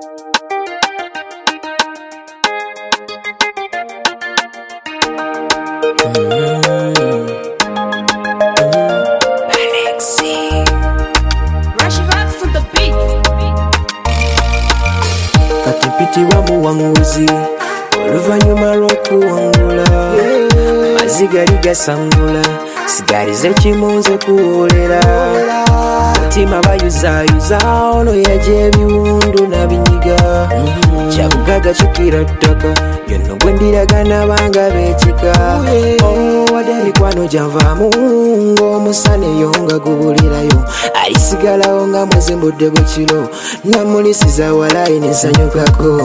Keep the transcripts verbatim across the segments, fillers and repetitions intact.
Katipitiwa muwanguzi oluvanyuma lw'okuwangula amazigali gasangula sigalize kimunze kuwolera mutima bayuzayuza ono yaja ebiwundu n'abinyiga kyabugaga kikira ttaka yonno gwe ndiragana banga beekika wadde mikwano gyanvaamu ng'omusana eyo nga gubulirayo alisigalawo nga mwezi mbudde bukiro namulisiza walayi nensanyukako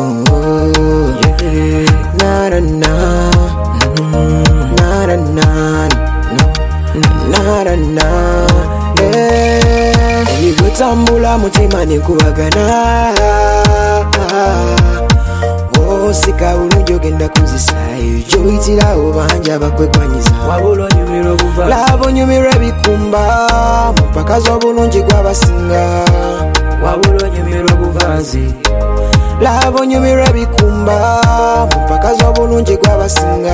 narana narana narana ebigutambula mutima nenkubagana osika bulungi ogenda kuzisayo gyoyitirawo banja bakwekwanyiza laba onyumirwa ebikumba mupaka z'obulungi gwabasinga laba onyumirwa ebikumba mupaka z'obulungi gwabasinga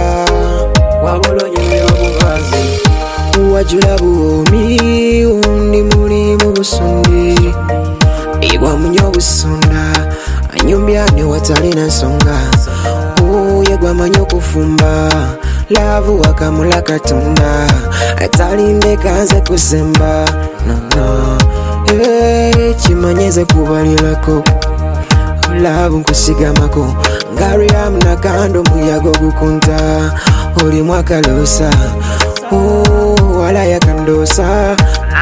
wajula buwomi undi muli mu busundi igwa munyo obusunda anyumbya ne watalina nsonga oye gwamanyi okufumba laavu wakamula katonda atalinde kanze kusemba nono kimanyeze kubalirako laavu nkusigamako ngariamu nakando muyago gukunta oli mwakalosa wala yakandosa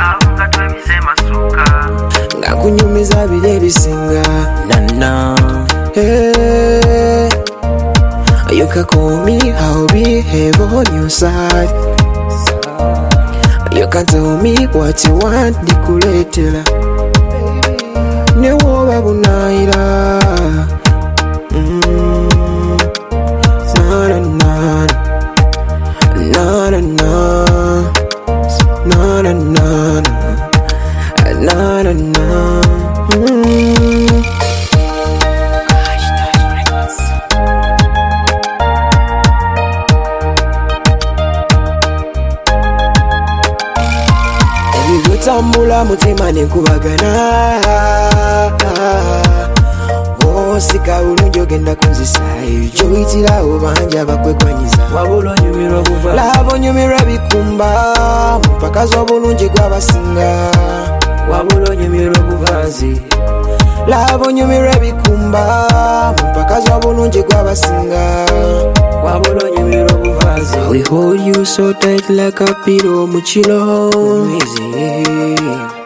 nga kunyumiza biri ebisinga nana hey, you can call me, I'll behave on your side. You can tell me what you want, ndikuletela newoba bunaira na na na na na na na na na mm. Ebigutambula mutima nenkubagana osika bulungi ogenda kunzisayo gyoyitirawo banja bakwekwanyiza laba onyumirwa ebikumba mupaka z'obulungi gwabasinga laba onyumirwa ebikumba mupaka z'obulungi gwabasinga we hold you so tight like a pillow mu kilo.